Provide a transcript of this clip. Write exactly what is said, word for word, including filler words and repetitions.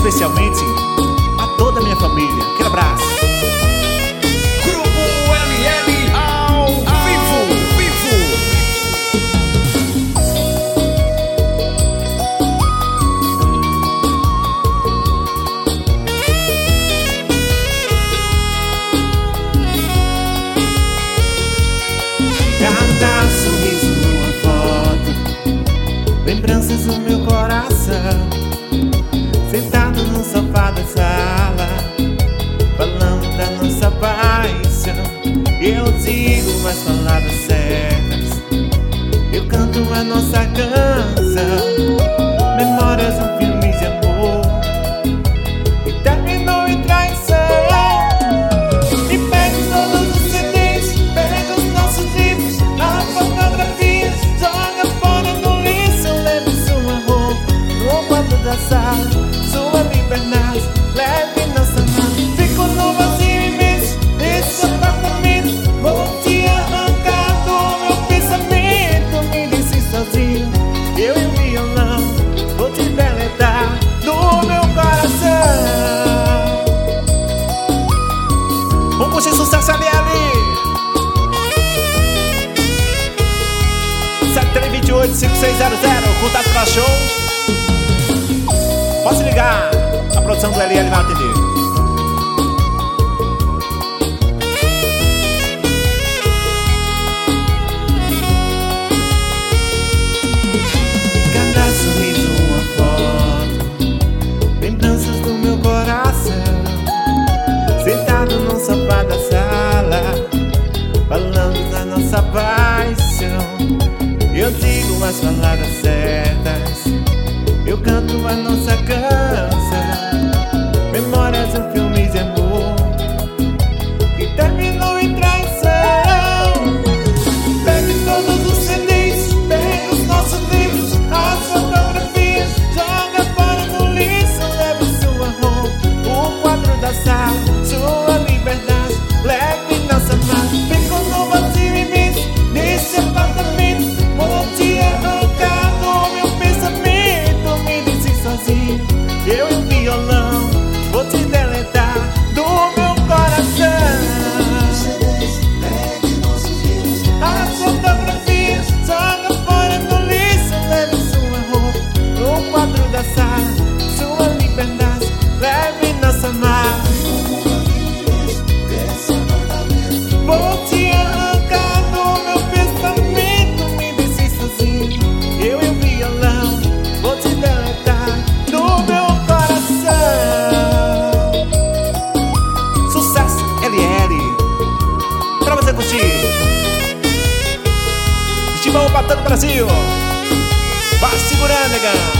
especialmente a toda a minha família. Aquele abraço. Grupo L L ao vivo, vivo. Cada sorriso numa foto, lembranças no meu coração. Sentado no sofá da sala, falando da nossa paixão. Eu digo as palavras certas, eu canto a nossa canção. Memórias, um filme de amor e terminou em traição. E pega todos os C Ds, pega os nossos livros, as fotografias, joga fora no lixo. Leve sua roupa no quadro da sala, sua liberdade, leve nossa mão. Fico no vazio imenso desse apartamento. Vou te arrancar do meu pensamento. Me disse sozinho, eu e o violão. Vou te deletar do meu coração. Vamos curtir sucesso ali, ali. sete três dois oito cinco seis zero zero. Contato pra show. Pode ligar, a produção do L L vai atender. Cada sorriso, uma foto, lembranças do meu coração. Sentado no sofá da sala, falando da nossa paixão. Eu digo as palavras certas, eu canto a nossa canção. Memórias, um filme de amor que terminou em traição. Pegue todos os C Ds, pegue os nossos livros, as fotografias, joga fora no lixo. Leve sua roupa, o quadro da sala, sua liberdade, leve nossa mão. Fico no vazio imenso desse apartamento. Vou te arrancar do meu pensamento. Me disse sozinho, eu e o violão. Vou te deletar do meu coração. As fotografias, joga fora no lixo. Leve sua roupa no quadro da sala, sua liberdade, leve nossa mão. Vou te arrancar do meu pensamento. Me disse sozinho, eu e o violão. Vou te deletar do meu coração. Sucesso L L pra você curtir. Estimão pra todo o Brasil. Vai segurando, negão.